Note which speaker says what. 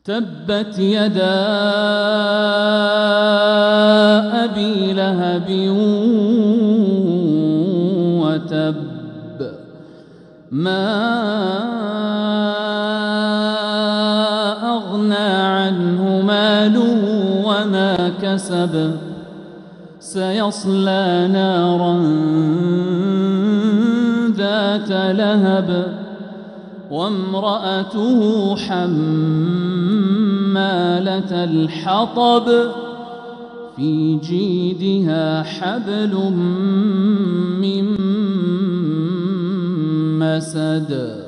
Speaker 1: تبت يدا أبي لهب وتب ما أغنى عنه ماله وما كسب سيصلى نارا ذات لهب وامرأته حمالة الحطب في جيدها حبل من مسد